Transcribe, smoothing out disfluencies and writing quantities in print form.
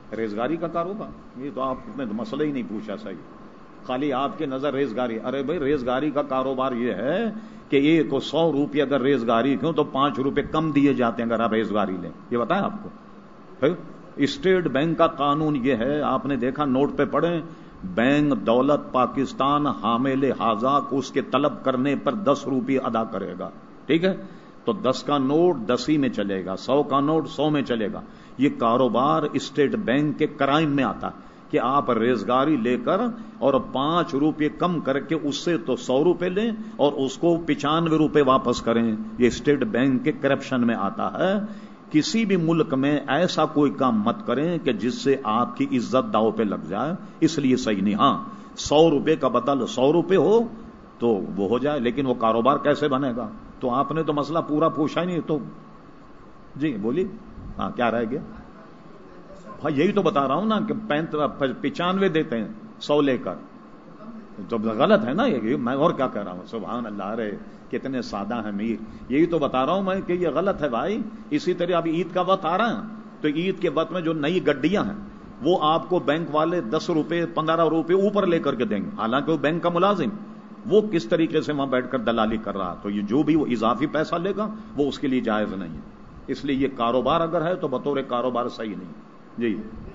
रेजगारी का कारोबार, ये तो आपने तो मसला ही नहीं पूछा सही, खाली आपके नजर रेजगारी। अरे भाई रेजगारी का कारोबार ये है कि ये को 100 रुपये अगर रेजगारी क्यों तो 5 रुपये कम दिए जाते हैं अगर आप रेजगारी लें, ये बताएं आपको है? स्टेट बैंक का कानून ये है, आपने देखा नोट पे पढ़े, बैंक दौलत पाकिस्तान हामिल हाजा को उसके तलब करने पर 10 रुपये अदा करेगा, ठीक है? तो 10 का नोट 10 ही में चलेगा, 100 का नोट 100 में चलेगा। ये कारोबार स्टेट बैंक के क्राइम में आता कि आप रेजगारी लेकर और 5 रुपये कम करके उससे तो 100 रुपये लें और उसको 95 रुपये वापस करें। ये स्टेट बैंक के करप्शन में आता है। किसी भी मुल्क में ऐसा कोई काम मत करें कि जिससे आपकी इज्जत दांव पे लग जाए, इसलिए सही नहीं। हां 100 रुपये का बदल 100 रुपये हो तो वो हो जाए, लेकिन वो कारोबार कैसे बनेगा? तो आपने तो मसला पूरा पूछा ही नहीं। तो जी बोलिए, हाँ क्या रह गया? भाई यही तो बता रहा हूं ना कि 95 देते हैं 100 लेकर, तो गलत है ना ये। मैं और क्या कह रहा हूं? सुभान अल्लाह, रे कितने सादा है मीर। यही तो बता रहा हूं मैं कि ये गलत है भाई। इसी तरह अभी ईद का वक्त आ रहा है, तो ईद के वक्त में जो नई गड्डियां हैं वो आपको बैंक वाले 10 रुपये 15 रुपये ऊपर लेकर के देंगे, हालांकि वो बैंक का मुलाजिम वो किस तरीके से वहां बैठकर दलाली कर रहा, तो ये जो भी वो इजाफी पैसा लेगा वो उसके लिए जायज नहीं है। इसलिए ये कारोबार अगर है तो बतौर कारोबार सही नहीं जी।